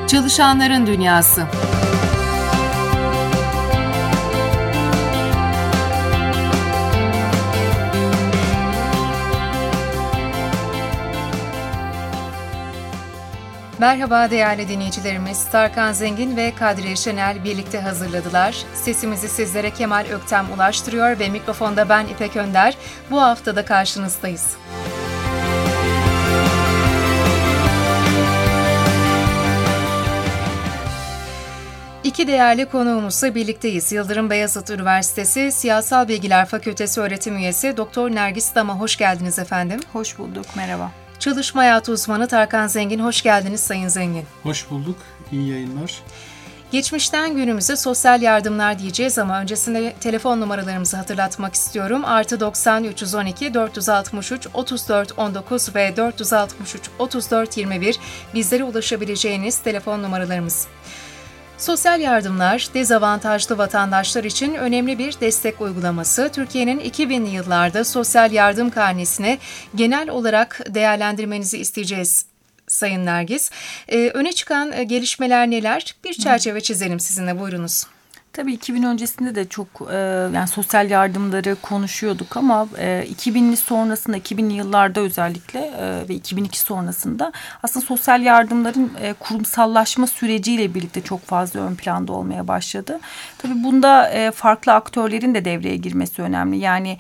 Çalışanların Dünyası. Merhaba değerli dinleyicilerimiz. Tarkan Zengin ve Kadriye Şenel birlikte hazırladılar. Sesimizi sizlere Kemal Öktem ulaştırıyor ve mikrofonda ben İpek Önder. Bu hafta da karşınızdayız. İki değerli konuğumuzla birlikteyiz. Yıldırım Beyazıt Üniversitesi Siyasal Bilgiler Fakültesi öğretim üyesi Dr. Nergis Dama. Hoş geldiniz efendim. Hoş bulduk, merhaba. Çalışma hayatı uzmanı Tarkan Zengin. Hoş geldiniz Sayın Zengin. Hoş bulduk, iyi yayınlar. Geçmişten günümüze sosyal yardımlar diyeceğiz ama öncesinde telefon numaralarımızı hatırlatmak istiyorum. +90 312 463 34 19 ve 463 34 21 bizlere ulaşabileceğiniz telefon numaralarımız. Sosyal yardımlar, dezavantajlı vatandaşlar için önemli bir destek uygulaması. Türkiye'nin 2000'li yıllarda sosyal yardım karnesini genel olarak değerlendirmenizi isteyeceğiz Sayın Nergis. Öne çıkan gelişmeler neler? Bir çerçeve çizelim sizinle, buyurunuz. Tabii 2000 öncesinde de çok yani sosyal yardımları konuşuyorduk ama 2000'li sonrasında, 2000'li yıllarda özellikle ve 2002 sonrasında aslında sosyal yardımların kurumsallaşma süreciyle birlikte çok fazla ön planda olmaya başladı. Tabii bunda farklı aktörlerin de devreye girmesi önemli. Yani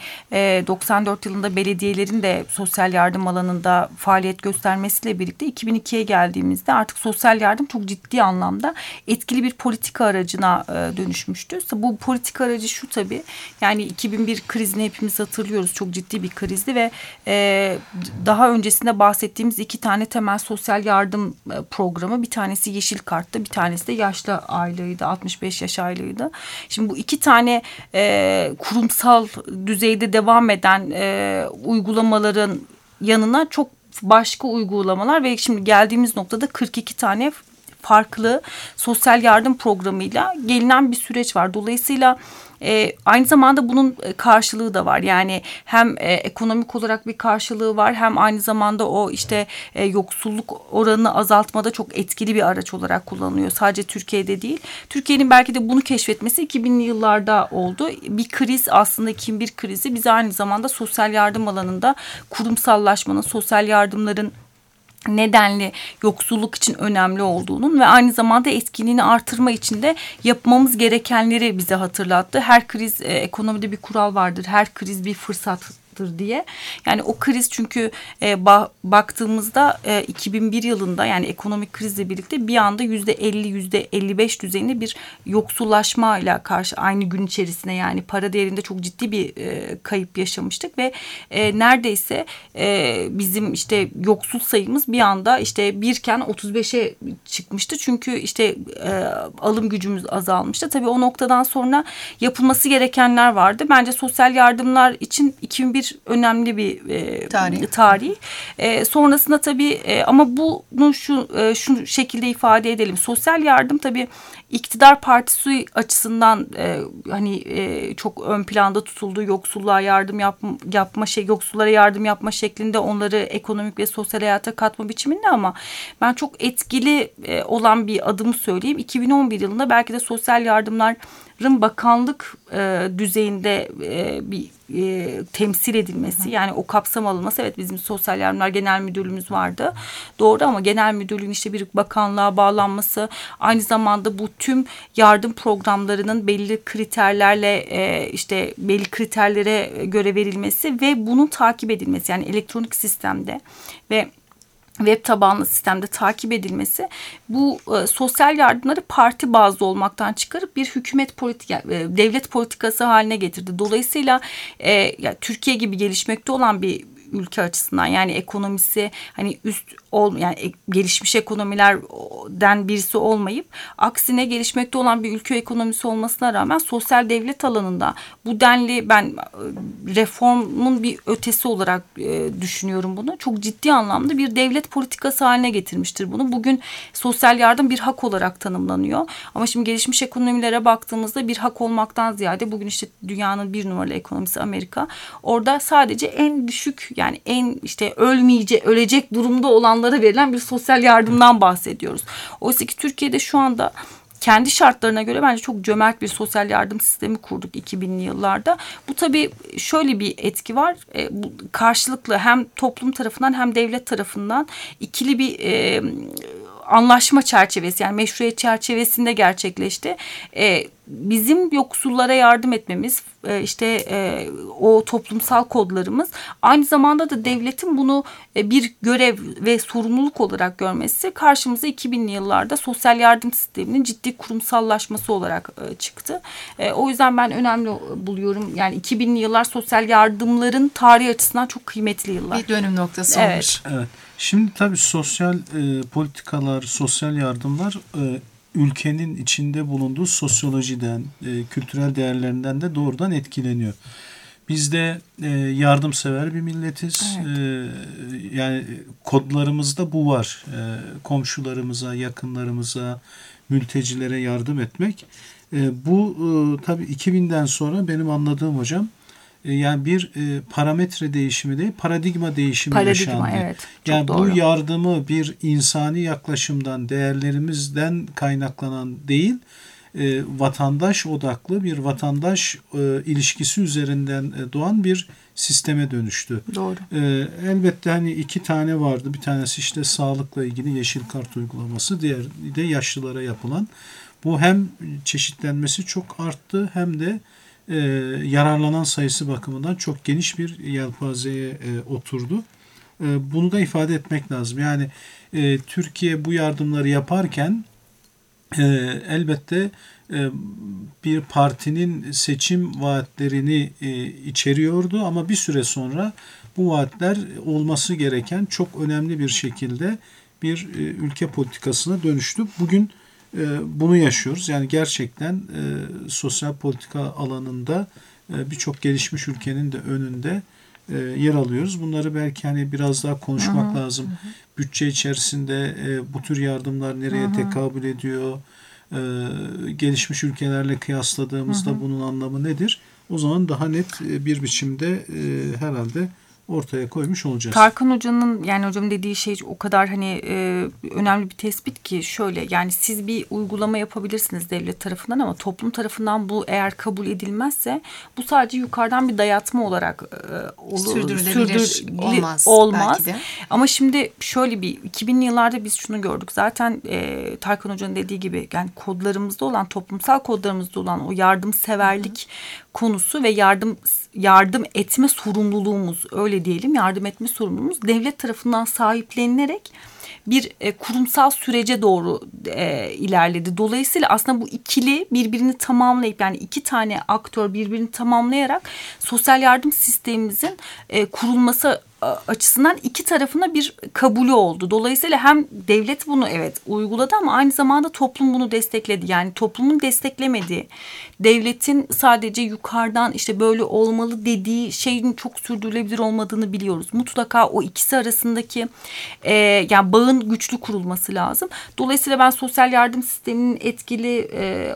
94 yılında belediyelerin de sosyal yardım alanında faaliyet göstermesiyle birlikte 2002'ye geldiğimizde artık sosyal yardım çok ciddi anlamda etkili bir politika aracına dönüşmüştü. Bu politika aracı şu tabii, yani 2001 krizini hepimiz hatırlıyoruz, çok ciddi bir krizdi ve daha öncesinde bahsettiğimiz iki tane temel sosyal yardım programı, bir tanesi Yeşil Kart'tı, bir tanesi de yaşlı aylığıydı, 65 yaş aylığıydı. Şimdi bu iki tane kurumsal düzeyde devam eden uygulamaların yanına çok başka uygulamalar ve şimdi geldiğimiz noktada 42 tane farklı sosyal yardım programıyla gelinen bir süreç var. Dolayısıyla aynı zamanda bunun karşılığı da var. Yani hem ekonomik olarak bir karşılığı var, hem aynı zamanda o işte yoksulluk oranını azaltmada çok etkili bir araç olarak kullanılıyor. Sadece Türkiye'de değil. Türkiye'nin belki de bunu keşfetmesi 2000'li yıllarda oldu. Bir kriz, aslında 2001 krizi bize aynı zamanda sosyal yardım alanında kurumsallaşmanın, sosyal yardımların nedenli yoksulluk için önemli olduğunun ve aynı zamanda etkinliğini artırma için de yapmamız gerekenleri bize hatırlattı. Her kriz, ekonomide bir kural vardır. Her kriz bir fırsattır diye. Yani o kriz, çünkü baktığımızda 2001 yılında, yani ekonomik krizle birlikte bir anda %50, %55 düzeyinde bir yoksullaşmayla karşı aynı gün içerisinde, yani para değerinde çok ciddi bir kayıp yaşamıştık ve neredeyse bizim işte yoksul sayımız bir anda işte birken 35'e çıkmıştı. Çünkü işte alım gücümüz azalmıştı. Tabii o noktadan sonra yapılması gerekenler vardı. Bence sosyal yardımlar için 2001 önemli bir tarih. Sonrasında tabii ama bunu şu şekilde ifade edelim. Sosyal yardım tabii iktidar partisi açısından çok ön planda tutuldu. Yoksullara yardım yapma şeklinde, onları ekonomik ve sosyal hayata katma biçiminde, ama ben çok etkili olan bir adımı söyleyeyim. 2011 yılında belki de sosyal yardımların bakanlık düzeyinde bir temsil edilmesi, yani o kapsam alınması. Evet, bizim sosyal yardımlar genel müdürlüğümüz vardı, doğru, ama genel müdürlüğün işte bir bakanlığa bağlanması, aynı zamanda bu tüm yardım programlarının belli kriterlerle işte belli kriterlere göre verilmesi ve bunun takip edilmesi, yani elektronik sistemde ve web tabanlı sistemde takip edilmesi, bu sosyal yardımları parti bazlı olmaktan çıkarıp bir devlet politikası haline getirdi. Dolayısıyla Türkiye gibi gelişmekte olan bir ülke açısından, yani ekonomisi yani gelişmiş ekonomilerden birisi olmayıp aksine gelişmekte olan bir ülke ekonomisi olmasına rağmen sosyal devlet alanında bu denli, ben reformun bir ötesi olarak düşünüyorum bunu. Çok ciddi anlamda bir devlet politikası haline getirmiştir bunu. Bugün sosyal yardım bir hak olarak tanımlanıyor. Ama şimdi gelişmiş ekonomilere baktığımızda bir hak olmaktan ziyade, bugün işte dünyanın bir numaralı ekonomisi Amerika. Orada sadece en düşük yani en işte ölecek durumda olanlara verilen bir sosyal yardımdan bahsediyoruz. Oysa ki Türkiye'de şu anda kendi şartlarına göre bence çok cömert bir sosyal yardım sistemi kurduk 2000'li yıllarda. Bu tabii şöyle bir etki var. Bu karşılıklı hem toplum tarafından hem devlet tarafından ikili bir anlaşma çerçevesi, yani meşruiyet çerçevesinde gerçekleşti. Bizim yoksullara yardım etmemiz, o toplumsal kodlarımız, aynı zamanda da devletin bunu bir görev ve sorumluluk olarak görmesi karşımıza 2000'li yıllarda sosyal yardım sisteminin ciddi kurumsallaşması olarak çıktı. O yüzden ben önemli buluyorum. Yani 2000'li yıllar sosyal yardımların tarihi açısından çok kıymetli yıllar. Bir dönüm noktası olmuş. Evet. Şimdi tabii sosyal politikalar, sosyal yardımlar ülkenin içinde bulunduğu sosyolojiden, kültürel değerlerinden de doğrudan etkileniyor. Biz de yardımsever bir milletiz. Evet. Yani kodlarımızda bu var. Komşularımıza, yakınlarımıza, mültecilere yardım etmek. Bu tabii 2000'den sonra benim anladığım hocam, yani bir parametre değişimi değil, paradigma değişimi yaşandı. Evet, yani doğru. Bu yardımı bir insani yaklaşımdan, değerlerimizden kaynaklanan değil, vatandaş odaklı bir vatandaş ilişkisi üzerinden doğan bir sisteme dönüştü. Doğru. Elbette hani 2 tane vardı. Bir tanesi işte sağlıkla ilgili yeşil kart uygulaması, diğeri de yaşlılara yapılan. Bu hem çeşitlenmesi çok arttı hem de yararlanan sayısı bakımından çok geniş bir yelpazeye oturdu. Bunu da ifade etmek lazım. Yani Türkiye bu yardımları yaparken elbette bir partinin seçim vaatlerini içeriyordu ama bir süre sonra bu vaatler olması gereken çok önemli bir şekilde bir ülke politikasına dönüştü. Bugün bunu yaşıyoruz. Yani gerçekten sosyal politika alanında birçok gelişmiş ülkenin de önünde yer alıyoruz. Bunları belki hani biraz daha konuşmak lazım. Bütçe içerisinde bu tür yardımlar nereye tekabül ediyor? Gelişmiş ülkelerle kıyasladığımızda bunun anlamı nedir? O zaman daha net bir biçimde herhalde ortaya koymuş olacağız. Tarkan Hoca'nın, yani hocam dediği şey o kadar önemli bir tespit ki, şöyle, yani siz bir uygulama yapabilirsiniz devlet tarafından ama toplum tarafından bu eğer kabul edilmezse bu sadece yukarıdan bir dayatma olarak sürdürülebilir olmaz. Belki de. Ama şimdi şöyle bir 2000'li yıllarda biz şunu gördük. Zaten Tarkan Hoca'nın dediği gibi, yani kodlarımızda olan, toplumsal kodlarımızda olan o yardımseverlik konusu ve yardım etme sorumluluğumuz, öyle diyelim, yardım etme sorumluluğumuz devlet tarafından sahiplenilerek bir kurumsal sürece doğru ilerledi. Dolayısıyla aslında bu ikili birbirini tamamlayıp, yani 2 tane aktör birbirini tamamlayarak sosyal yardım sistemimizin kurulması açısından 2 tarafına bir kabulü oldu. Dolayısıyla hem devlet bunu uyguladı ama aynı zamanda toplum bunu destekledi. Yani toplumun desteklemediği, devletin sadece yukarıdan işte böyle olmalı dediği şeyin çok sürdürülebilir olmadığını biliyoruz. Mutlaka o ikisi arasındaki yani bağın güçlü kurulması lazım. Dolayısıyla ben sosyal yardım sisteminin etkili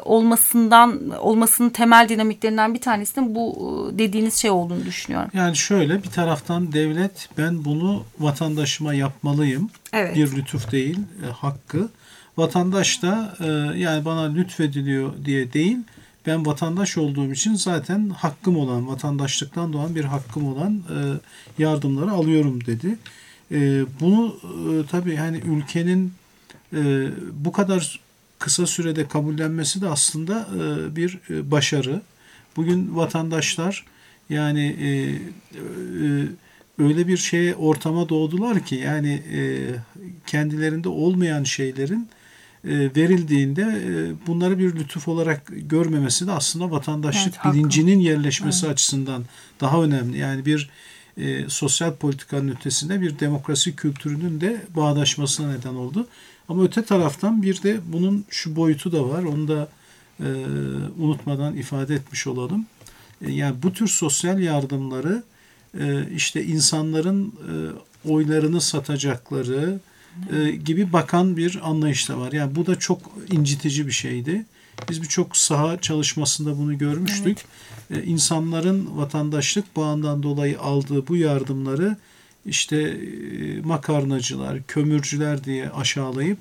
olmasının temel dinamiklerinden bir tanesinin bu dediğiniz şey olduğunu düşünüyorum. Yani şöyle, bir taraftan devlet, ben bunu vatandaşıma yapmalıyım. Evet. Bir lütuf değil, hakkı. Vatandaş da yani bana lütfediliyor diye değil, ben vatandaş olduğum için zaten hakkım olan, vatandaşlıktan doğan bir hakkım olan yardımları alıyorum dedi. Bunu tabii hani ülkenin bu kadar kısa sürede kabullenmesi de aslında bir başarı. Bugün vatandaşlar yani öyle bir ortama doğdular ki, yani kendilerinde olmayan şeylerin verildiğinde bunları bir lütuf olarak görmemesi de aslında vatandaşlık bilincinin yerleşmesi açısından daha önemli. Yani bir sosyal politikanın ötesinde bir demokrasi kültürünün de bağdaşmasına neden oldu. Ama öte taraftan bir de bunun şu boyutu da var. Onu da unutmadan ifade etmiş olalım. Yani bu tür sosyal yardımları işte insanların oylarını satacakları gibi bakan bir anlayış da var. Yani bu da çok incitici bir şeydi. Biz birçok saha çalışmasında bunu görmüştük. Evet. İnsanların vatandaşlık bağından dolayı aldığı bu yardımları işte makarnacılar, kömürcüler diye aşağılayıp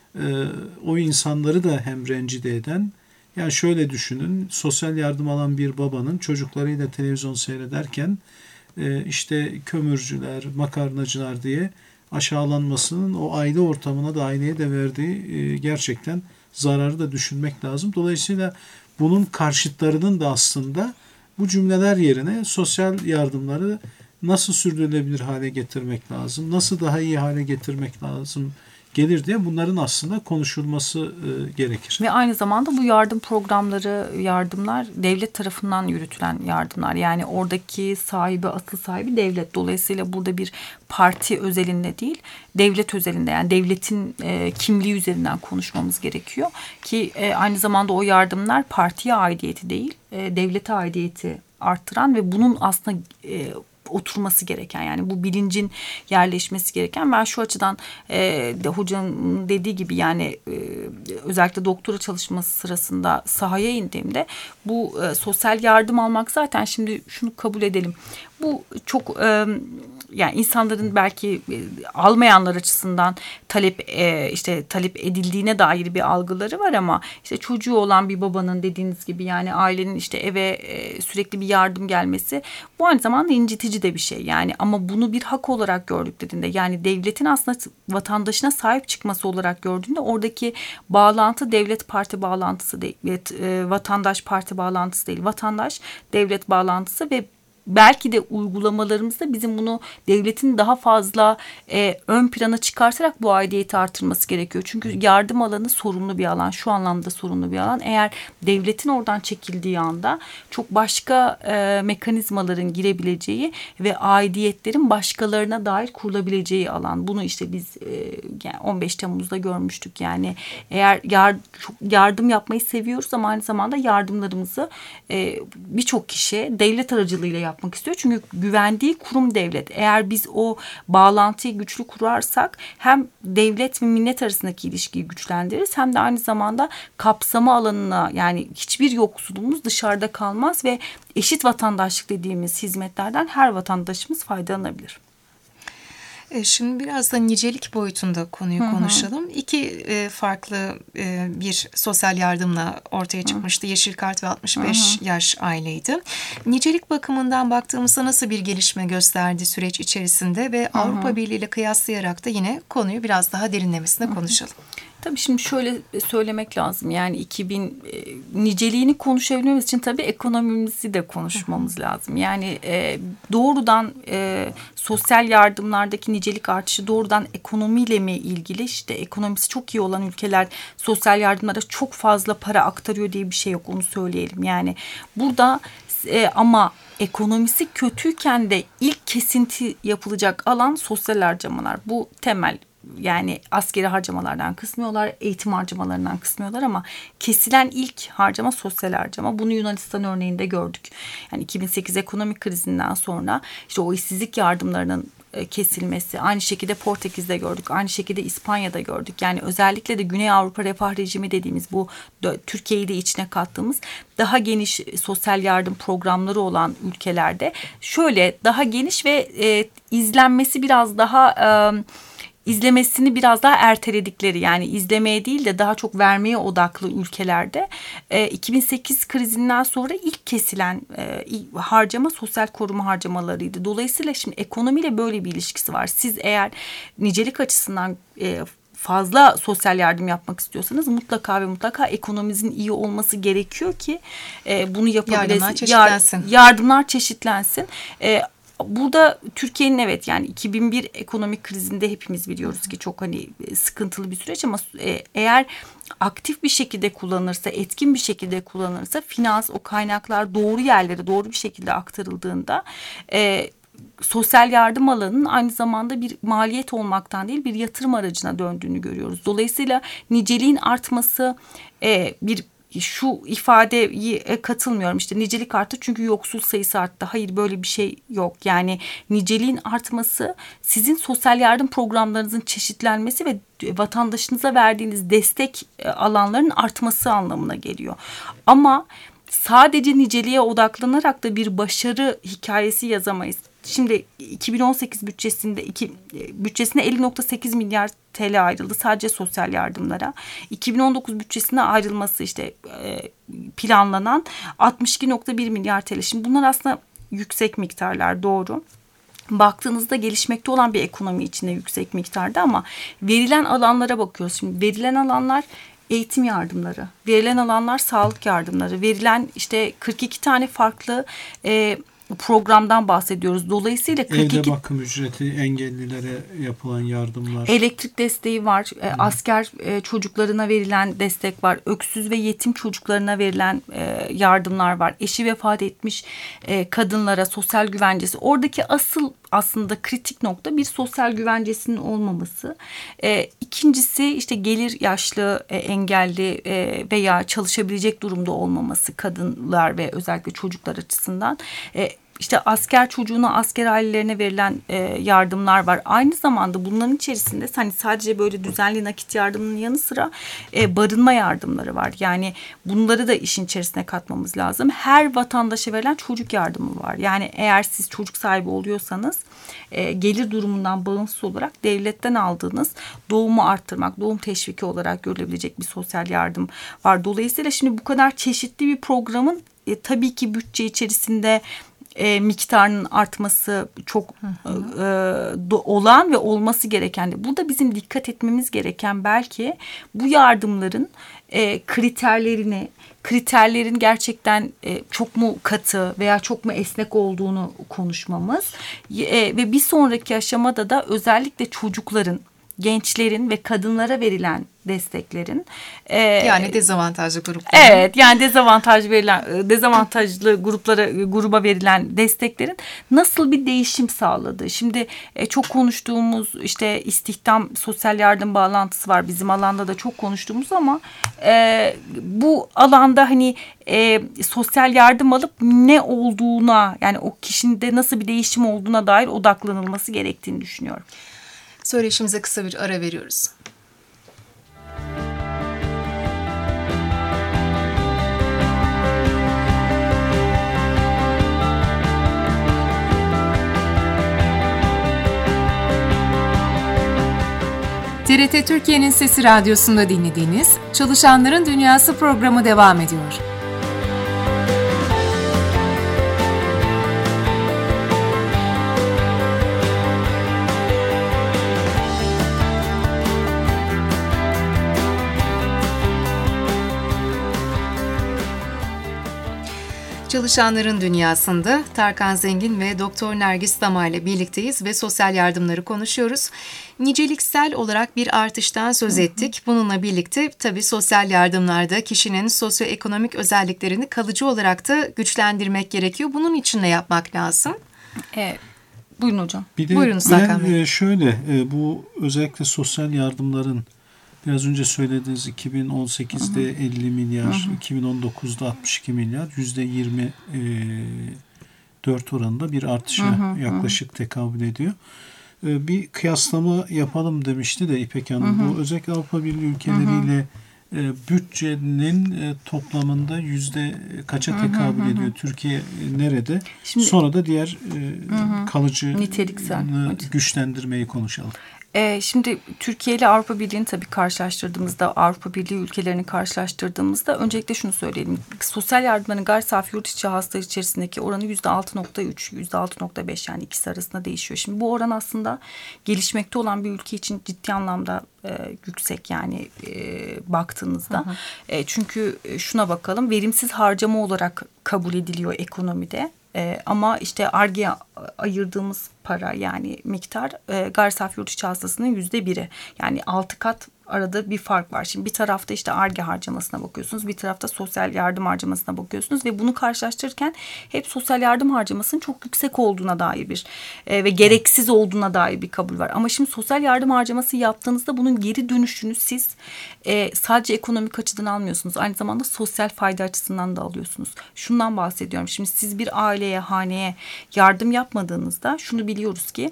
o insanları da hem rencide eden, yani şöyle düşünün, sosyal yardım alan bir babanın çocuklarıyla televizyon seyrederken işte kömürcüler, makarnacılar diye aşağılanmasının o aile ortamına da, aileye de verdiği gerçekten zararı da düşünmek lazım. Dolayısıyla bunun karşıtlarının da aslında bu cümleler yerine sosyal yardımları nasıl sürdürülebilir hale getirmek lazım, nasıl daha iyi hale getirmek lazım gelir diye bunların aslında konuşulması gerekir. Ve aynı zamanda bu yardım programları, yardımlar devlet tarafından yürütülen yardımlar. Yani oradaki sahibi, asıl sahibi devlet. Dolayısıyla burada bir parti özelinde değil, devlet özelinde, yani devletin kimliği üzerinden konuşmamız gerekiyor. Ki aynı zamanda o yardımlar partiye aidiyeti değil, devlete aidiyeti arttıran ve bunun aslında oturması gereken, yani bu bilincin yerleşmesi gereken. Ben şu açıdan de hocanın dediği gibi, yani özellikle doktora çalışması sırasında sahaya indiğimde bu sosyal yardım almak, zaten şimdi şunu kabul edelim, bu çok yani insanların belki almayanlar açısından talep edildiğine dair bir algıları var, ama işte çocuğu olan bir babanın, dediğiniz gibi, yani ailenin işte eve sürekli bir yardım gelmesi, bu aynı zamanda incitici de bir şey. Yani ama bunu bir hak olarak gördüklerinde, yani devletin aslında vatandaşına sahip çıkması olarak gördüğünde, oradaki bağlantı devlet parti bağlantısı değil, vatandaş parti bağlantısı değil, vatandaş devlet bağlantısı ve belki de uygulamalarımızda bizim bunu devletin daha fazla ön plana çıkartarak bu aidiyeti artırması gerekiyor. Çünkü yardım alanı sorunlu bir alan, şu anlamda sorunlu bir alan. Eğer devletin oradan çekildiği anda çok başka mekanizmaların girebileceği ve aidiyetlerin başkalarına dair kurulabileceği alan. Bunu işte biz yani 15 Temmuz'da görmüştük. Yani eğer yardım yapmayı seviyoruz ama aynı zamanda yardımlarımızı birçok kişi devlet aracılığıyla yapmak istiyor. Çünkü güvendiği kurum devlet. Eğer biz o bağlantıyı güçlü kurarsak hem devlet ve millet arasındaki ilişkiyi güçlendiririz, hem de aynı zamanda kapsama alanına, yani hiçbir yoksulluğumuz dışarıda kalmaz ve eşit vatandaşlık dediğimiz hizmetlerden her vatandaşımız faydalanabilir. Şimdi biraz da nicelik boyutunda konuyu konuşalım. İki farklı bir sosyal yardımla ortaya çıkmıştı. Yeşil Kart ve 65 yaş aileydi. Nicelik bakımından baktığımızda nasıl bir gelişme gösterdi süreç içerisinde ve Avrupa Birliği ile kıyaslayarak da yine konuyu biraz daha derinlemesine konuşalım. Tabii şimdi şöyle söylemek lazım. Yani niceliğini konuşabilmemiz için tabii ekonomimizi de konuşmamız lazım. Yani doğrudan sosyal yardımlardaki nicelik artışı doğrudan ekonomiyle mi ilgili? İşte ekonomisi çok iyi olan ülkeler sosyal yardımlara çok fazla para aktarıyor diye bir şey yok, onu söyleyelim. Yani burada ama ekonomisi kötüyken de ilk kesinti yapılacak alan sosyal harcamalar. Bu temel. Yani askeri harcamalardan kısmıyorlar, eğitim harcamalarından kısmıyorlar, ama kesilen ilk harcama sosyal harcama. Bunu Yunanistan örneğinde gördük. Yani 2008 ekonomik krizinden sonra işte o işsizlik yardımlarının kesilmesi, aynı şekilde Portekiz'de gördük, aynı şekilde İspanya'da gördük. Yani özellikle de Güney Avrupa refah rejimi dediğimiz, bu Türkiye'yi de içine kattığımız daha geniş sosyal yardım programları olan ülkelerde şöyle daha geniş ve izlenmesini biraz daha erteledikleri, yani izlemeye değil de daha çok vermeye odaklı ülkelerde 2008 krizinden sonra ilk kesilen harcama sosyal koruma harcamalarıydı. Dolayısıyla şimdi ekonomiyle böyle bir ilişkisi var. Siz eğer nicelik açısından fazla sosyal yardım yapmak istiyorsanız mutlaka ve mutlaka ekonominizin iyi olması gerekiyor ki bunu yapabilesin. Yardımlar çeşitlensin. Burada Türkiye'nin yani 2001 ekonomik krizinde hepimiz biliyoruz ki çok sıkıntılı bir süreç, ama eğer aktif bir şekilde kullanılırsa, etkin bir şekilde kullanılırsa, finans, o kaynaklar doğru yerlere doğru bir şekilde aktarıldığında sosyal yardım alanının aynı zamanda bir maliyet olmaktan değil bir yatırım aracına döndüğünü görüyoruz. Dolayısıyla niceliğin artması şu ifadeye katılmıyorum. İşte nicelik arttı çünkü yoksul sayısı arttı. Hayır, böyle bir şey yok. Yani niceliğin artması sizin sosyal yardım programlarınızın çeşitlenmesi ve vatandaşınıza verdiğiniz destek alanlarının artması anlamına geliyor. Ama sadece niceliğe odaklanarak da bir başarı hikayesi yazamayız. şimdi 2018 bütçesine 50.8 milyar TL ayrıldı sadece sosyal yardımlara. 2019 bütçesine ayrılması işte planlanan 62.1 milyar TL. Şimdi bunlar aslında yüksek miktarlar, doğru. Baktığınızda gelişmekte olan bir ekonomi içinde yüksek miktarda ama verilen alanlara bakıyoruz. Şimdi verilen alanlar eğitim yardımları, verilen alanlar sağlık yardımları, verilen işte 42 tane farklı programdan bahsediyoruz. Dolayısıyla 42... Evde bakım ücreti, engellilere yapılan yardımlar. Elektrik desteği var. Asker çocuklarına verilen destek var. Öksüz ve yetim çocuklarına verilen yardımlar var. Eşi vefat etmiş kadınlara sosyal güvencesi. Oradaki asıl aslında kritik nokta bir sosyal güvencesinin olmaması. İkincisi işte gelir yaşlı, engelli veya çalışabilecek durumda olmaması kadınlar ve özellikle çocuklar açısından. İşte asker çocuğuna, asker ailelerine verilen yardımlar var. Aynı zamanda bunların içerisinde hani sadece böyle düzenli nakit yardımının yanı sıra barınma yardımları var. Yani bunları da işin içerisine katmamız lazım. Her vatandaşa verilen çocuk yardımı var. Yani eğer siz çocuk sahibi oluyorsanız gelir durumundan bağımsız olarak devletten aldığınız doğumu arttırmak, doğum teşviki olarak görülebilecek bir sosyal yardım var. Dolayısıyla şimdi bu kadar çeşitli bir programın tabii ki bütçe içerisinde miktarının artması çok olan ve olması gereken de. Burada bizim dikkat etmemiz gereken belki bu yardımların kriterlerin gerçekten çok mu katı veya çok mu esnek olduğunu konuşmamız ve bir sonraki aşamada da özellikle çocukların, gençlerin ve kadınlara verilen desteklerin yani dezavantajlı gruplara. Evet, yani dezavantajlı gruba verilen desteklerin nasıl bir değişim sağladığı. Şimdi çok konuştuğumuz işte istihdam sosyal yardım bağlantısı var bizim alanda da çok konuştuğumuz ama bu alanda hani sosyal yardım alıp ne olduğuna, yani o kişinin de nasıl bir değişim olduğuna dair odaklanılması gerektiğini düşünüyorum. Söyleşimize kısa bir ara veriyoruz. TRT Türkiye'nin Sesi Radyosu'nda dinlediğiniz Çalışanların Dünyası programı devam ediyor. Çalışanların Dünyası'nda Tarkan Zengin ve Doktor Nergis Dama ile birlikteyiz ve sosyal yardımları konuşuyoruz. Niceliksel olarak bir artıştan söz ettik. Bununla birlikte tabii sosyal yardımlarda kişinin sosyoekonomik özelliklerini kalıcı olarak da güçlendirmek gerekiyor. Bunun için ne yapmak lazım? Buyurun hocam. Bir de buyurun Hakan Bey. Şöyle bu özellikle sosyal yardımların biraz önce söylediğiniz 2018'de 50 milyar, 2019'da 62 milyar, %24 oranında bir artışa yaklaşık tekabül ediyor. Bir kıyaslama yapalım demişti de İpek Hanım. Bu özellikle Avrupa Birliği ülkeleriyle bütçenin toplamında yüzde kaça tekabül ediyor? Türkiye nerede? Şimdi, sonra da diğer kalıcı güçlendirmeyi konuşalım. Şimdi Türkiye ile Avrupa Birliği'ni tabii karşılaştırdığımızda, Avrupa Birliği ülkelerini karşılaştırdığımızda öncelikle şunu söyleyelim. Sosyal yardımların gayri safi yurt içi hasıla içerisindeki oranı %6.3, %6.5 yani ikisi arasında değişiyor. Şimdi bu oran aslında gelişmekte olan bir ülke için ciddi anlamda yüksek yani baktığınızda. Çünkü şuna bakalım, verimsiz harcama olarak kabul ediliyor ekonomide. Ama işte Ar-Ge'ye ayırdığımız para yani miktar gayri safi yurt içi hasılasının %1'i. Yani 6 kat arada bir fark var. Şimdi bir tarafta işte Ar-Ge harcamasına bakıyorsunuz. Bir tarafta sosyal yardım harcamasına bakıyorsunuz. Ve bunu karşılaştırırken hep sosyal yardım harcamasının çok yüksek olduğuna dair bir ve gereksiz olduğuna dair bir kabul var. Ama şimdi sosyal yardım harcaması yaptığınızda bunun geri dönüşünü siz sadece ekonomik açıdan almıyorsunuz. Aynı zamanda sosyal fayda açısından da alıyorsunuz. Şundan bahsediyorum. Şimdi siz bir aileye, haneye yardım yapmadığınızda şunu biliyoruz ki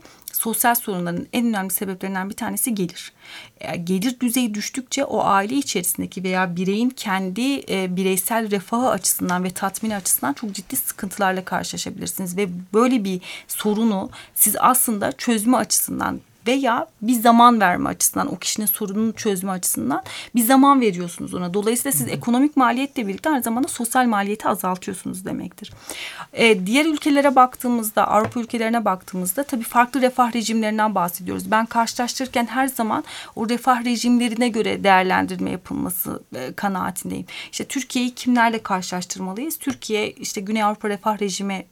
sosyal sorunların en önemli sebeplerinden bir tanesi gelir. Gelir düzeyi düştükçe o aile içerisindeki veya bireyin kendi bireysel refahı açısından ve tatmini açısından çok ciddi sıkıntılarla karşılaşabilirsiniz. Ve böyle bir sorunu siz aslında çözme açısından veya bir zaman verme açısından, o kişinin sorununu çözme açısından bir zaman veriyorsunuz ona. Dolayısıyla siz ekonomik maliyetle birlikte aynı zamanda sosyal maliyeti azaltıyorsunuz demektir. Diğer ülkelere baktığımızda, Avrupa ülkelerine baktığımızda tabii farklı refah rejimlerinden bahsediyoruz. Ben karşılaştırırken her zaman o refah rejimlerine göre değerlendirme yapılması kanaatindeyim. İşte Türkiye'yi kimlerle karşılaştırmalıyız? Türkiye işte Güney Avrupa refah rejimi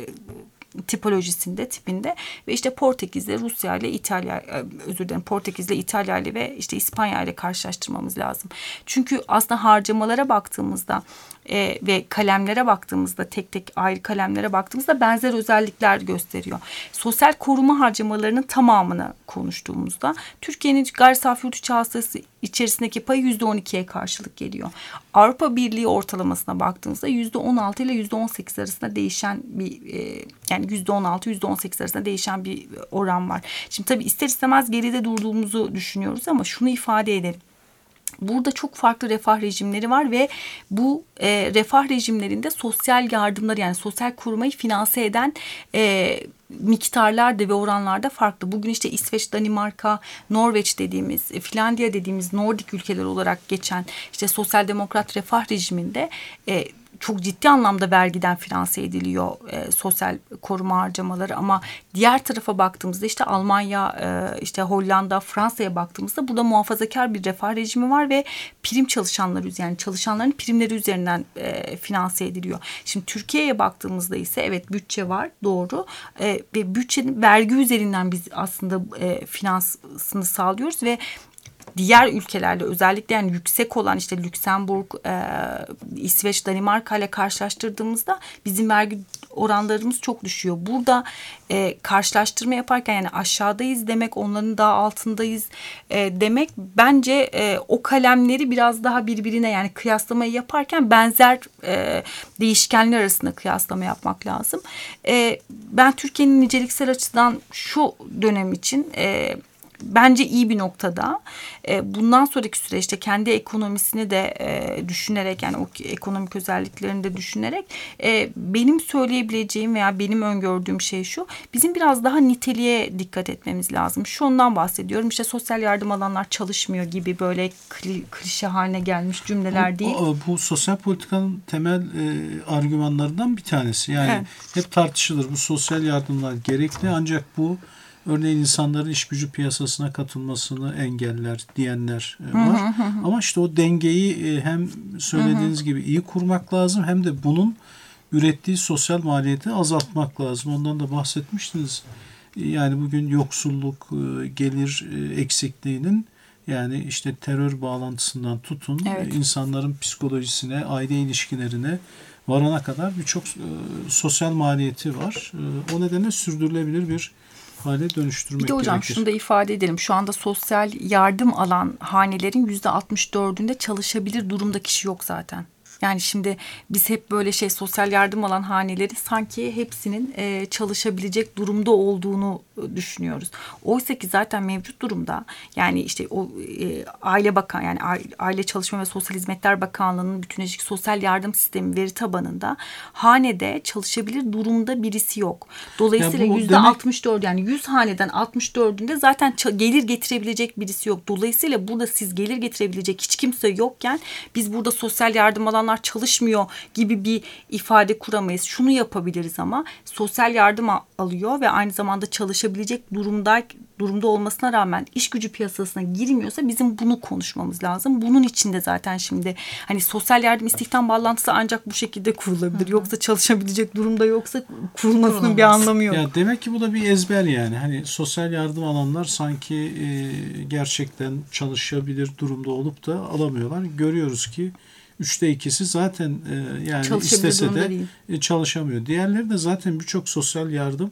tipinde ve işte Portekiz'le, Rusya ile İtalya, Portekiz'le, İtalya ile ve işte İspanya ile karşılaştırmamız lazım. Çünkü aslında harcamalara baktığımızda ve kalemlere baktığımızda, tek tek ayrı kalemlere baktığımızda benzer özellikler gösteriyor. Sosyal koruma harcamalarının tamamını konuştuğumuzda Türkiye'nin gayri safi yurt içi hasılası içerisindeki payı %12'ye karşılık geliyor. Avrupa Birliği ortalamasına baktığımızda %16 ile %18 arasında değişen bir yani %16-%18 arasında değişen bir oran var. Şimdi tabii ister istemez geride durduğumuzu düşünüyoruz ama şunu ifade edelim. Burada çok farklı refah rejimleri var ve bu refah rejimlerinde sosyal yardımları, yani sosyal korumayı finanse eden miktarlar da ve oranlar da farklı. Bugün işte İsveç, Danimarka, Norveç dediğimiz, Finlandiya dediğimiz Nordik ülkeler olarak geçen işte sosyal demokrat refah rejiminde çok ciddi anlamda vergiden finanse ediliyor sosyal koruma harcamaları, ama diğer tarafa baktığımızda işte Almanya, işte Hollanda, Fransa'ya baktığımızda burada muhafazakar bir refah rejimi var ve prim çalışanları, yani çalışanların primleri üzerinden finanse ediliyor. Şimdi Türkiye'ye baktığımızda ise evet bütçe var, doğru, ve bütçenin vergi üzerinden biz aslında finansını sağlıyoruz ve diğer ülkelerle özellikle yani yüksek olan işte Lüksemburg, İsveç, Danimarka ile karşılaştırdığımızda bizim vergi oranlarımız çok düşüyor. Burada karşılaştırma yaparken yani aşağıdayız demek, onların daha altındayız demek, bence o kalemleri biraz daha birbirine, yani kıyaslamayı yaparken benzer değişkenler arasında kıyaslama yapmak lazım. Ben Türkiye'nin niceliksel açıdan şu dönem için bence iyi bir noktada. Bundan sonraki süreçte kendi ekonomisini de düşünerek, yani o ekonomik özelliklerini de düşünerek benim söyleyebileceğim veya benim öngördüğüm şey şu: bizim biraz daha niteliğe dikkat etmemiz lazım. Şundan bahsediyorum, işte sosyal yardım alanlar çalışmıyor gibi böyle klişe haline gelmiş cümleler değil. Bu sosyal politikanın temel argümanlarından bir tanesi. Yani evet, hep tartışılır. Bu sosyal yardımlar gerekli, ancak bu örneğin insanların iş gücü piyasasına katılmasını engeller diyenler var. Ama işte o dengeyi hem söylediğiniz gibi iyi kurmak lazım, hem de bunun ürettiği sosyal maliyeti azaltmak lazım. Ondan da bahsetmiştiniz. Yani bugün yoksulluk, gelir eksikliğinin, yani işte terör bağlantısından tutun, evet, insanların psikolojisine, aile ilişkilerine varana kadar birçok sosyal maliyeti var. O nedenle sürdürülebilir bir hale dönüştürmek bir de hocam gerekir. Şunu da ifade edelim. Şu anda sosyal yardım alan hanelerin %64'ünde çalışabilir durumda kişi yok zaten. Yani şimdi biz hep böyle sosyal yardım alan haneleri sanki hepsinin çalışabilecek durumda olduğunu düşünüyoruz. Oysa ki zaten mevcut durumda, yani işte o Aile Bakan, yani Aile Çalışma ve Sosyal Hizmetler Bakanlığı'nın bütünleşik sosyal yardım sistemi veri tabanında hanede çalışabilir durumda birisi yok. Dolayısıyla %64, yani 100 haneden 64'ünde zaten gelir getirebilecek birisi yok. Dolayısıyla burada siz gelir getirebilecek hiç kimse yokken biz burada sosyal yardım alan çalışmıyor gibi bir ifade kuramayız. Şunu yapabiliriz ama sosyal yardım alıyor ve aynı zamanda çalışabilecek durumda olmasına rağmen iş gücü piyasasına girmiyorsa bizim bunu konuşmamız lazım. Bunun için de zaten şimdi hani sosyal yardım istihdam bağlantısı ancak bu şekilde kurulabilir. Yoksa çalışabilecek durumda yoksa kurulmasının bir anlamı yok. Ya demek ki bu da bir ezber yani. Hani sosyal yardım alanlar sanki gerçekten çalışabilir durumda olup da alamıyorlar. Görüyoruz ki 3'te 2'si zaten yani istese de çalışamıyor. Diğerleri de zaten birçok sosyal yardım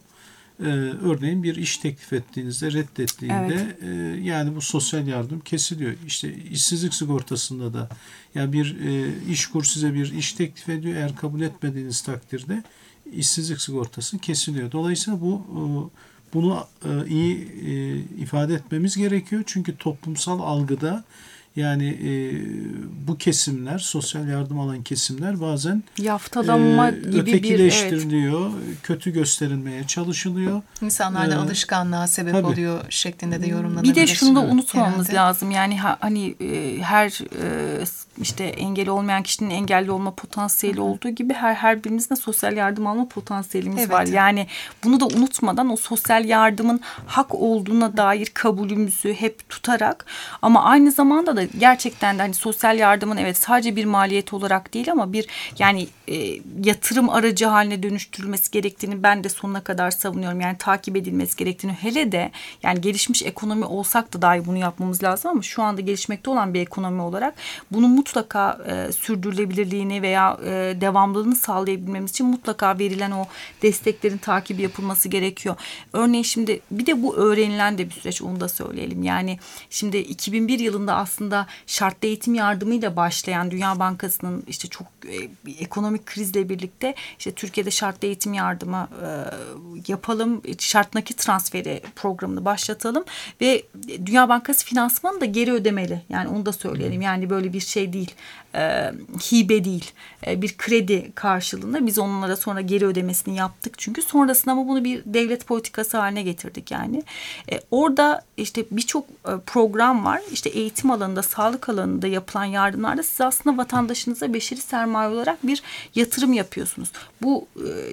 örneğin bir iş teklif ettiğinizde, reddettiğinde evet, yani bu sosyal yardım kesiliyor. İşte işsizlik sigortasında da yani bir işkur size bir iş teklif ediyor. Eğer kabul etmediğiniz takdirde işsizlik sigortası kesiliyor. Dolayısıyla bu bunu iyi ifade etmemiz gerekiyor. Çünkü toplumsal algıda yani bu kesimler, sosyal yardım alan kesimler bazen yaftalanma gibi ötekileştiriliyor, kötü gösterilmeye çalışılıyor. İnsanlarda alışkanlığa sebep tabii. oluyor şeklinde de yorumlanabilir. Bir de şunu da unutmamamız herhalde lazım. Yani hani her işte engeli olmayan kişinin engelli olma potansiyeli olduğu gibi her birimizin de sosyal yardım alma potansiyelimiz var. Yani bunu da unutmadan o sosyal yardımın hak olduğuna dair kabulümüzü hep tutarak, ama aynı zamanda da gerçekten de hani sosyal yardımın evet sadece bir maliyet olarak değil ama bir yani yatırım aracı haline dönüştürülmesi gerektiğini ben de sonuna kadar savunuyorum. Yani takip edilmesi gerektiğini, hele de yani gelişmiş ekonomi olsak da dahi bunu yapmamız lazım ama şu anda gelişmekte olan bir ekonomi olarak bunun mutlaka sürdürülebilirliğini veya devamlılığını sağlayabilmemiz için mutlaka verilen o desteklerin takibi yapılması gerekiyor. Örneğin şimdi bir de bu öğrenilen de bir süreç, onu da söyleyelim. Yani şimdi 2001 yılında aslında şartlı eğitim yardımıyla başlayan Dünya Bankası'nın işte çok ekonomik krizle birlikte işte Türkiye'de şartlı eğitim yardımı yapalım, şart nakit transferi programını başlatalım ve Dünya Bankası finansmanı da geri ödemeli. Yani onu da söyleyelim. Yani böyle bir şey değil, hibe değil, bir kredi karşılığında biz onlara sonra geri ödemesini yaptık. Çünkü sonrasında ama bunu bir devlet politikası haline getirdik yani. Orada işte birçok program var. İşte eğitim alanında, sağlık alanında yapılan yardımlarda siz aslında vatandaşınıza beşeri sermaye olarak bir yatırım yapıyorsunuz. Bu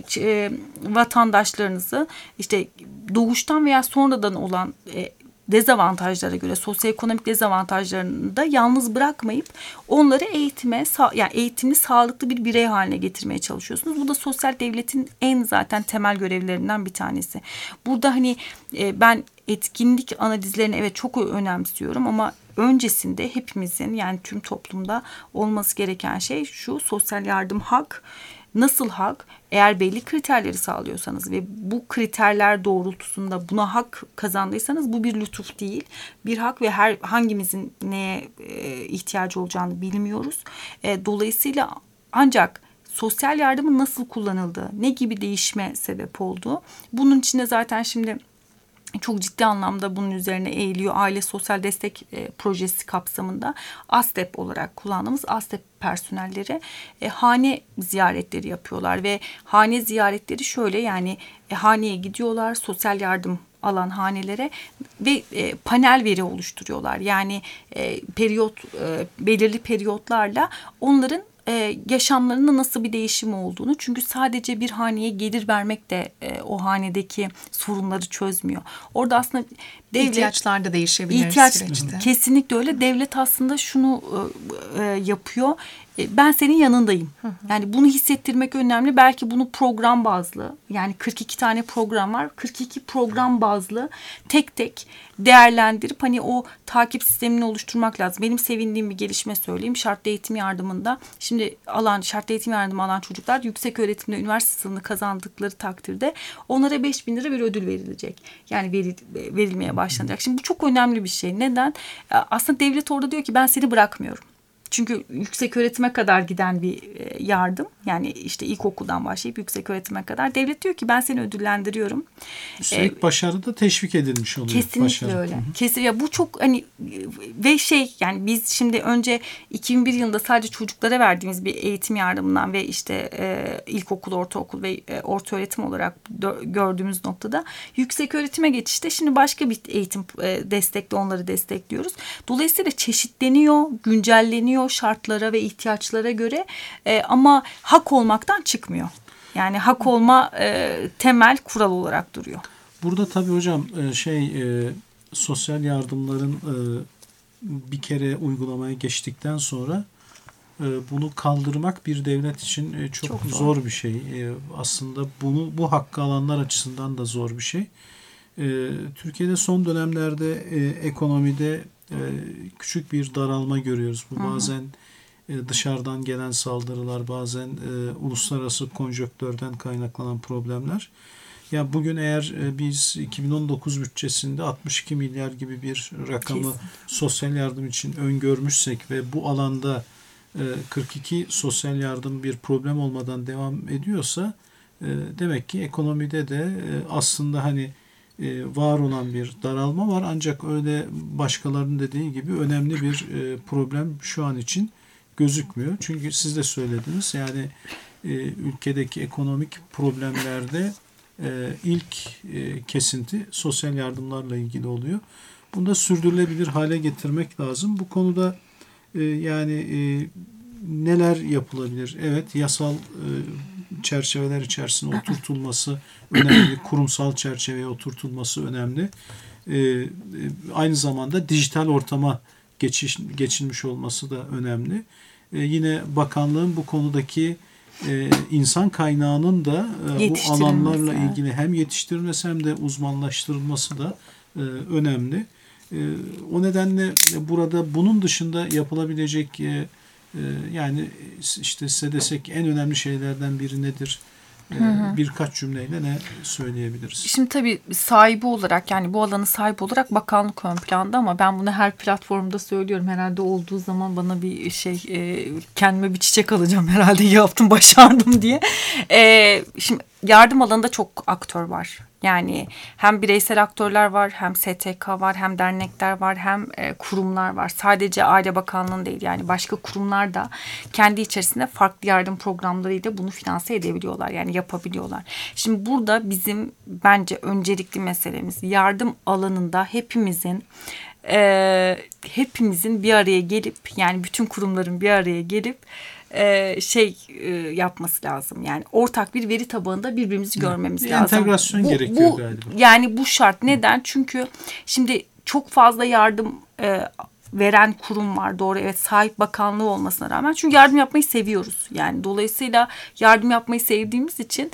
vatandaşlarınızı işte doğuştan veya sonradan olan dezavantajlara göre, sosyoekonomik dezavantajlarını da yalnız bırakmayıp onları yani eğitimli, sağlıklı bir birey haline getirmeye çalışıyorsunuz. Bu da sosyal devletin en zaten temel görevlerinden bir tanesi. Burada hani ben etkinlik analizlerini evet çok önemsiyorum ama öncesinde hepimizin, yani tüm toplumda olması gereken şey şu: sosyal yardım hak. Nasıl hak? Eğer belli kriterleri sağlıyorsanız ve bu kriterler doğrultusunda buna hak kazandıysanız bu bir lütuf değil, bir hak ve hangimizin neye ihtiyacı olacağını bilmiyoruz. Dolayısıyla ancak sosyal yardımın nasıl kullanıldığı, ne gibi değişime sebep olduğu, bunun içinde zaten şimdi çok ciddi anlamda bunun üzerine eğiliyor. Aile Sosyal Destek Projesi kapsamında ASDEP olarak kullandığımız ASDEP personelleri hane ziyaretleri yapıyorlar ve hane ziyaretleri şöyle, yani haneye gidiyorlar, sosyal yardım alan hanelere ve panel veri oluşturuyorlar. Yani belirli periyotlarla onların yaşamlarında nasıl bir değişim olduğunu, çünkü sadece bir haneye gelir vermek de o hanedeki sorunları çözmüyor. Orada aslında ihtiyaçlar da değişebilir süreçte. Kesinlikle öyle. Devlet aslında şunu yapıyor. Ben senin yanındayım. Yani bunu hissettirmek önemli. Belki bunu program bazlı, yani 42 tane program var. 42 program bazlı tek tek değerlendirip hani o takip sistemini oluşturmak lazım. Benim sevindiğim bir gelişme söyleyeyim. Şartlı eğitim yardımında şimdi şartlı eğitim yardımı alan çocuklar yüksek öğretimde üniversite sınavını kazandıkları takdirde onlara 5.000 lira bir ödül verilecek. Yani verilmeye başlanacak. Şimdi bu çok önemli bir şey. Neden? Aslında devlet orada diyor ki ben seni bırakmıyorum. Çünkü yüksek öğretime kadar giden bir yardım, yani işte ilkokuldan başlayıp yüksek öğretime kadar devlet diyor ki ben seni ödüllendiriyorum. Üstelik başarı da teşvik edilmiş oluyor. Kesinlikle başarı. Öyle. Kesin ya, bu çok hani ve yani biz şimdi önce 2001 yılında sadece çocuklara verdiğimiz bir eğitim yardımından ve işte ilkokul, ortaokul ve orta öğretim olarak gördüğümüz noktada yüksek öğretime geçişte şimdi başka bir eğitim destekle onları destekliyoruz. Dolayısıyla çeşitleniyor, güncelleniyor şartlara ve ihtiyaçlara göre ama hak olmaktan çıkmıyor. Yani hak olma temel kural olarak duruyor. Burada tabii hocam sosyal yardımların bir kere uygulamaya geçtikten sonra bunu kaldırmak bir devlet için çok zor bir şey. Aslında bu hakkı alanlar açısından da zor bir şey. Türkiye'de son dönemlerde ekonomide küçük bir daralma görüyoruz. Bu bazen dışarıdan gelen saldırılar, bazen uluslararası konjonktürden kaynaklanan problemler. Ya bugün eğer biz 2019 bütçesinde 62 milyar gibi bir rakamı sosyal yardım için öngörmüşsek ve bu alanda 42 sosyal yardım bir problem olmadan devam ediyorsa demek ki ekonomide de aslında hani var olan bir daralma var. Ancak öyle başkalarının dediği gibi önemli bir problem şu an için gözükmüyor. Çünkü siz de söylediniz, yani ülkedeki ekonomik problemlerde ilk kesinti sosyal yardımlarla ilgili oluyor. Bunu da sürdürülebilir hale getirmek lazım. Bu konuda neler yapılabilir? Evet, yasal çerçeveler içerisinde oturtulması önemli. Kurumsal çerçeveye oturtulması önemli. Aynı zamanda dijital ortama geçilmiş olması da önemli. Yine bakanlığın bu konudaki insan kaynağının da bu alanlarla ilgili hem yetiştirilmesi hem de uzmanlaştırılması da önemli. O nedenle burada bunun dışında yapılabilecek yani işte size desek en önemli şeylerden biri nedir? Birkaç cümleyle ne söyleyebiliriz? Şimdi tabii sahibi olarak, yani bu alanın sahibi olarak bakanlık ön planda, ama ben bunu her platformda söylüyorum. Herhalde olduğu zaman bana bir kendime bir çiçek alacağım herhalde, yaptım, başardım diye. Şimdi yardım alanında çok aktör var. Yani hem bireysel aktörler var, hem STK var, hem dernekler var, hem kurumlar var. Sadece Aile Bakanlığı'nın değil, yani başka kurumlar da kendi içerisinde farklı yardım programlarıyla bunu finanse edebiliyorlar. Yani yapabiliyorlar. Şimdi burada bizim bence öncelikli meselemiz yardım alanında hepimizin bir araya gelip, yani bütün kurumların bir araya gelip yapması lazım. Yani ortak bir veri tabanında birbirimizi görmemiz lazım. Entegrasyon gerekiyor galiba. Yani bu şart. Neden? Çünkü şimdi çok fazla yardım veren kurum var. Doğru, evet, sahip bakanlığı olmasına rağmen. Çünkü yardım yapmayı seviyoruz. Yani dolayısıyla yardım yapmayı sevdiğimiz için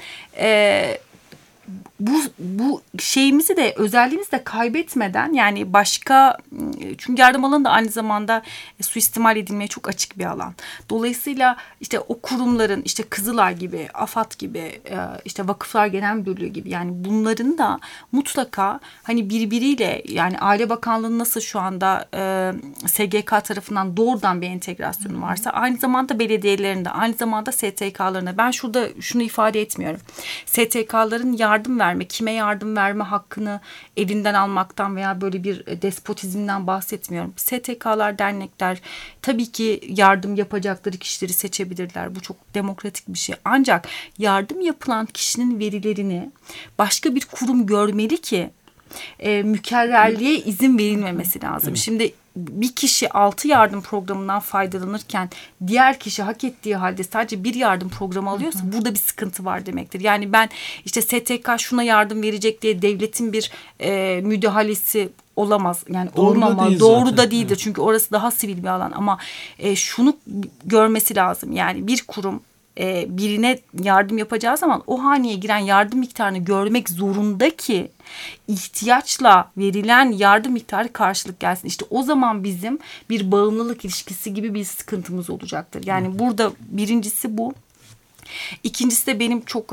bu şeyimizi de, özelliğimizi de kaybetmeden, yani çünkü yardım alanı da aynı zamanda suistimal edilmeye çok açık bir alan. Dolayısıyla işte o kurumların, işte Kızılay gibi, AFAD gibi, işte Vakıflar Genel Müdürlüğü gibi, yani bunların da mutlaka hani birbiriyle, yani Aile Bakanlığı'nın nasıl şu anda SGK tarafından doğrudan bir entegrasyonu varsa, aynı zamanda belediyelerinde, aynı zamanda STK'larına. Ben şurada şunu ifade etmiyorum. STK'ların yardım verme, kime yardım verme hakkını elinden almaktan veya böyle bir despotizmden bahsetmiyorum. STK'lar, dernekler tabii ki yardım yapacakları kişileri seçebilirler. Bu çok demokratik bir şey. Ancak yardım yapılan kişinin verilerini başka bir kurum görmeli ki mükerrerliğe izin verilmemesi lazım. Evet. Şimdi bir kişi 6 yardım programından faydalanırken diğer kişi hak ettiği halde sadece bir yardım programı alıyorsa, burada bir sıkıntı var demektir. Yani ben işte STK şuna yardım verecek diye devletin bir müdahalesi olamaz. Yani olmamalı. Doğru da değildir. Evet. Çünkü orası daha sivil bir alan, ama şunu görmesi lazım. Yani bir kurum birine yardım yapacağı zaman o haneye giren yardım miktarını görmek zorunda ki ihtiyaçla verilen yardım miktarı karşılık gelsin. İşte o zaman bizim bir bağımlılık ilişkisi gibi bir sıkıntımız olacaktır. Yani burada birincisi bu. İkincisi de benim çok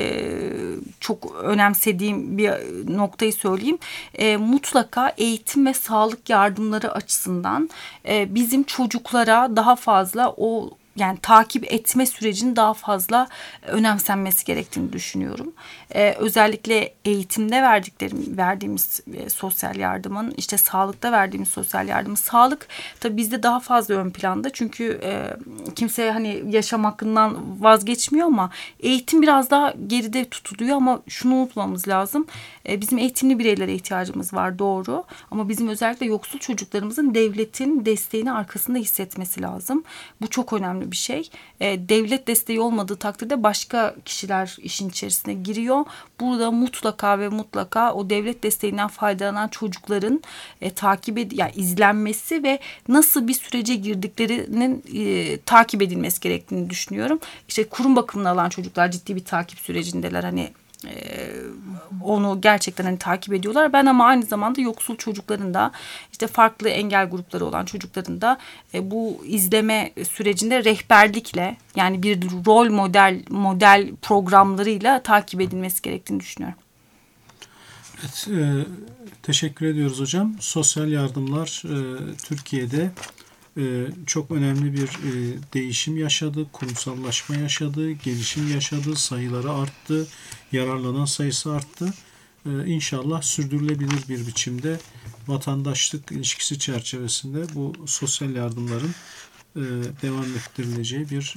çok önemsediğim bir noktayı söyleyeyim. Mutlaka eğitim ve sağlık yardımları açısından bizim çocuklara daha fazla yani takip etme sürecinin daha fazla önemsenmesi gerektiğini düşünüyorum. Özellikle eğitimde verdiğimiz sosyal yardımın, işte sağlıkta verdiğimiz sosyal yardımın, sağlık tabii bizde daha fazla ön planda. Çünkü kimse hani yaşam hakkından vazgeçmiyor, ama eğitim biraz daha geride tutuluyor. Ama şunu unutmamız lazım. Bizim eğitimli bireylere ihtiyacımız var, doğru. Ama bizim özellikle yoksul çocuklarımızın devletin desteğini arkasında hissetmesi lazım. Bu çok önemli bir şey. Devlet desteği olmadığı takdirde başka kişiler işin içerisine giriyor. Burada mutlaka ve mutlaka o devlet desteğinden faydalanan çocukların yani izlenmesi ve nasıl bir sürece girdiklerinin takip edilmesi gerektiğini düşünüyorum. İşte kurum bakımını alan çocuklar ciddi bir takip sürecindeler. Hani onu gerçekten takip ediyorlar. Ben ama aynı zamanda yoksul çocukların da, işte farklı engel grupları olan çocukların da bu izleme sürecinde rehberlikle, yani bir rol model programlarıyla takip edilmesi gerektiğini düşünüyorum. Evet, teşekkür ediyoruz hocam. Sosyal yardımlar Türkiye'de çok önemli bir değişim yaşadı, kurumsallaşma yaşadı, gelişim yaşadı, sayıları arttı, yararlanan sayısı arttı. İnşallah sürdürülebilir bir biçimde vatandaşlık ilişkisi çerçevesinde bu sosyal yardımların devam ettirileceği bir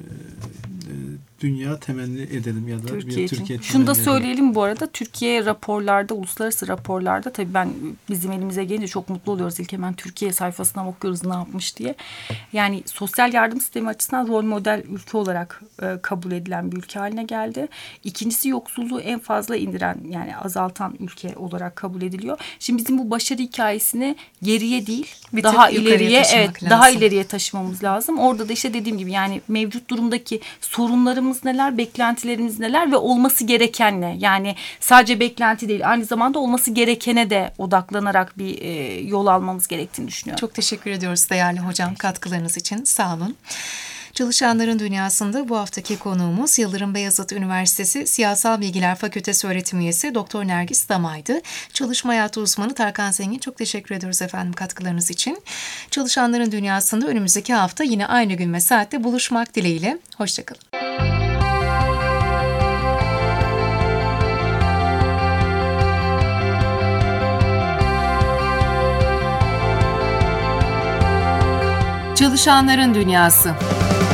dünya temenni edelim ya da Türkiye bir Türkiye Şunu da temenni söyleyelim bu arada, Türkiye raporlarda, uluslararası raporlarda tabii bizim elimize gelince çok mutlu oluyoruz. İlk hemen Türkiye sayfasına bakıyoruz ne yapmış diye. Yani sosyal yardım sistemi açısından rol model ülke olarak kabul edilen bir ülke haline geldi. İkincisi, yoksulluğu en fazla indiren, yani azaltan ülke olarak kabul ediliyor. Şimdi bizim bu başarı hikayesini geriye değil, daha ileriye, daha ileriye taşımamız lazım. Orada da işte dediğim gibi, yani mevcut durumdaki sorunlarımız neler, beklentilerimiz neler ve olması gereken ne? Yani sadece beklenti değil, aynı zamanda olması gerekene de odaklanarak bir yol almamız gerektiğini düşünüyorum. Çok teşekkür ediyoruz değerli hocam katkılarınız için. Sağ olun. Çalışanların Dünyası'nda bu haftaki konuğumuz Yıldırım Beyazıt Üniversitesi Siyasal Bilgiler Fakültesi öğretim üyesi Doktor Nergis Damay'dı. Çalışma hayatı uzmanı Tarkan Zengin, çok teşekkür ediyoruz efendim katkılarınız için. Çalışanların Dünyası'nda önümüzdeki hafta yine aynı gün ve saatte buluşmak dileğiyle. Hoşçakalın. Çalışanların Dünyası.